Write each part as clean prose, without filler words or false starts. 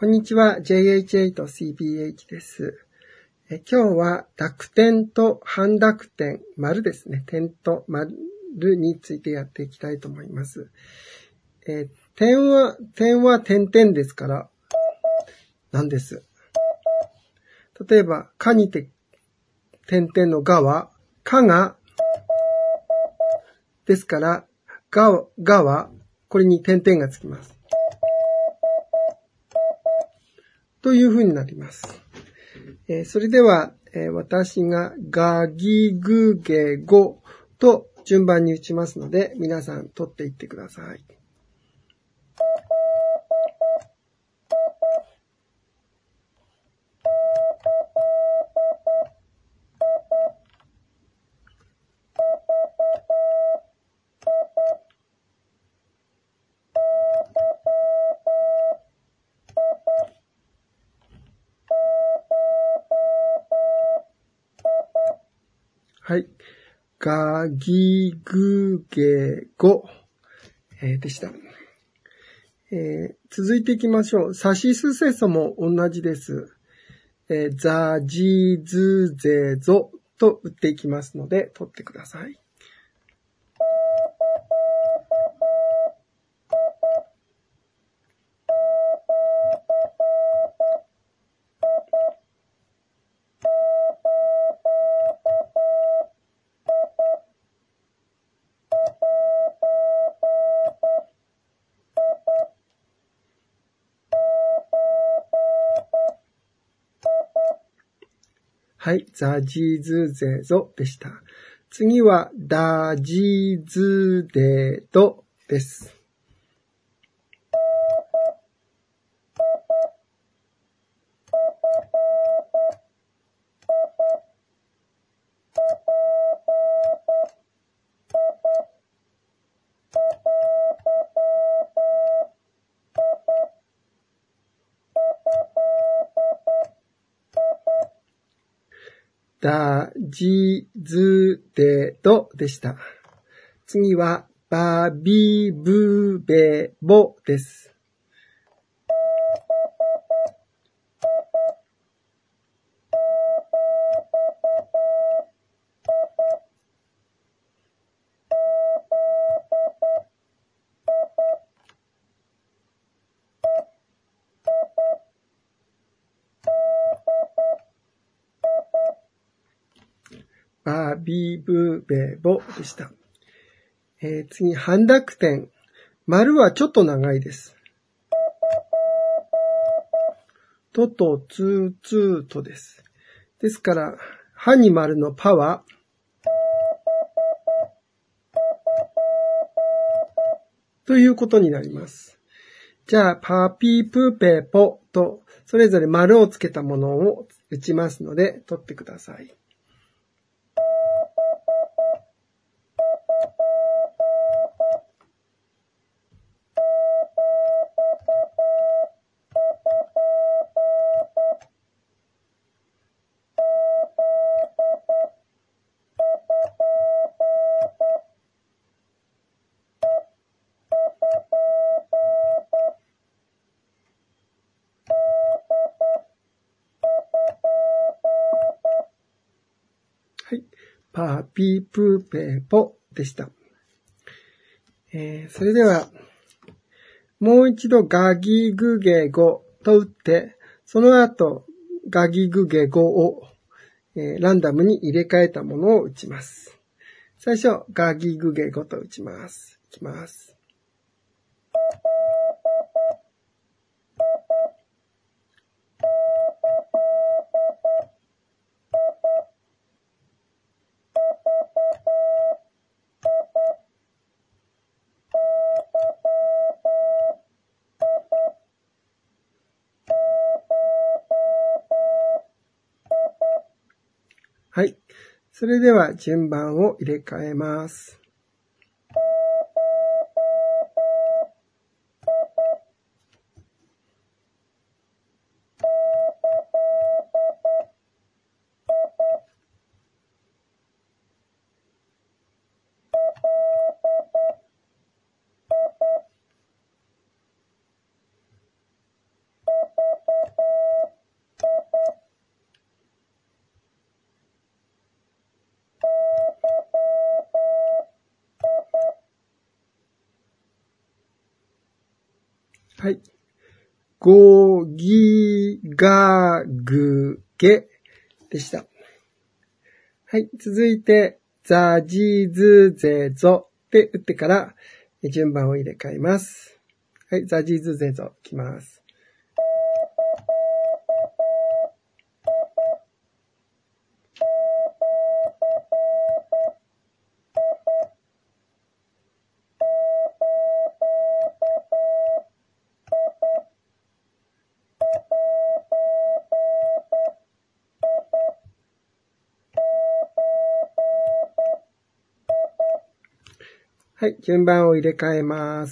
こんにちは、JH8CBH です。今日は濁点と半濁点、丸ですね。点と丸についてやっていきたいと思います。点は点々ですから、なんです。例えば、かにて点々のがは、かが、ですから、がは、これに点々がつきます。というふうになります。それでは、私ががぎぐげごと順番に打ちますので、皆さん取っていってください。はい。がぎぐげご、でした。続いていきましょう。さしすせそも同じです。ざじずぜぞと打っていきますので、取ってください。はい、ざじずぜぞでした。次は、だじずでどです。だじずでどでした。次は、ばびぶべぼです。ばびぶべぼでした。次、半濁点。丸はちょっと長いです。ととつつとです。ですから、はに丸のパは、ということになります。じゃあ、パピプペポと、それぞれ丸をつけたものを打ちますので、取ってください。はい。パピプペポでした。それでは、もう一度ガギグゲゴと打って、その後、ガギグゲゴを、ランダムに入れ替えたものを打ちます。最初、ガギグゲゴと打ちます。いきます。はい。それでは順番を入れ替えます。 はい。ごぎがぐげでした。はい。続いて、ざじずぜぞで打ってから順番を入れ替えます。はい。ざじずぜぞいきます。はい。順番を入れ替えます。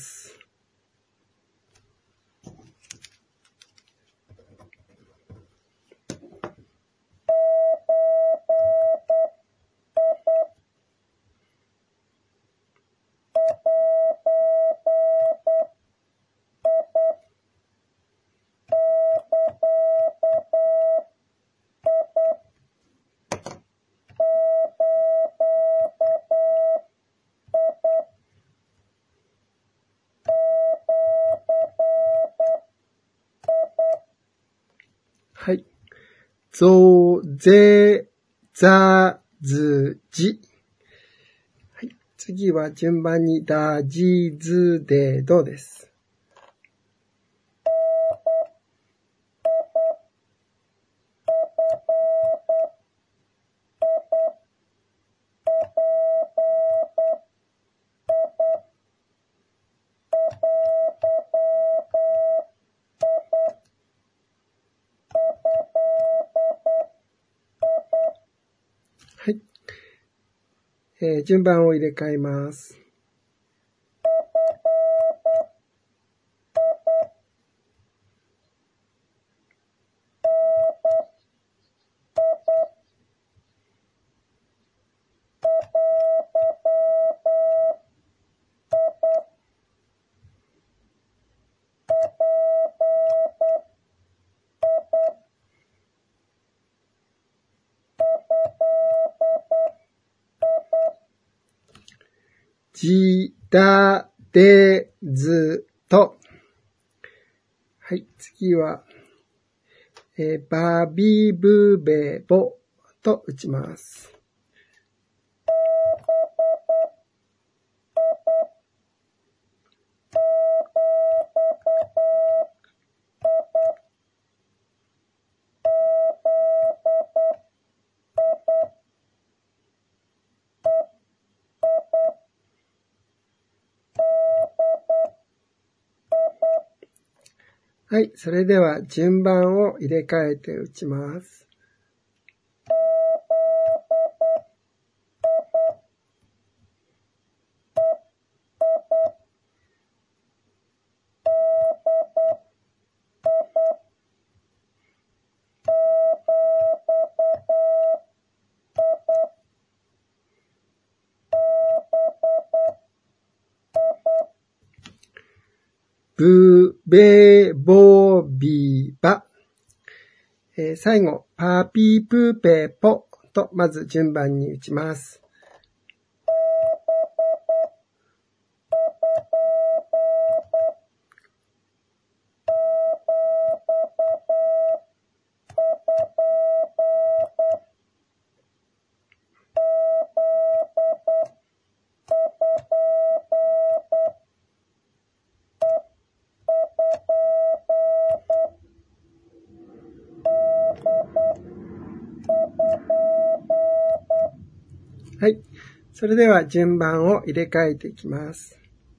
はい。ぞ、ぜ、ざ、ず、じ。はい。次は順番にだ、じ、ず、で、どです。はい。順番を入れ替えます。じ、だ、で、ず、と。はい。次は、ば、び、ぶ、べ、ぼと打ちます。はい。それでは順番を入れ替えて打ちます。ぶ、べ、ぼ、び、ば。最後、パピプペポとまず順番に打ちます。はい。それでは順番を入れ替えていきます。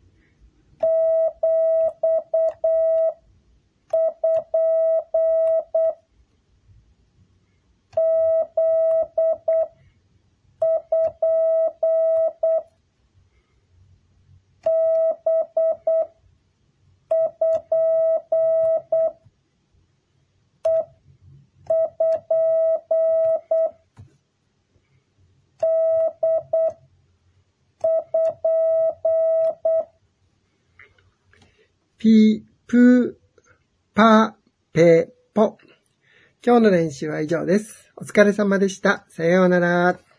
ピ、プ、パ、ペ、ポ。今日の練習は以上です。お疲れ様でした。さようなら。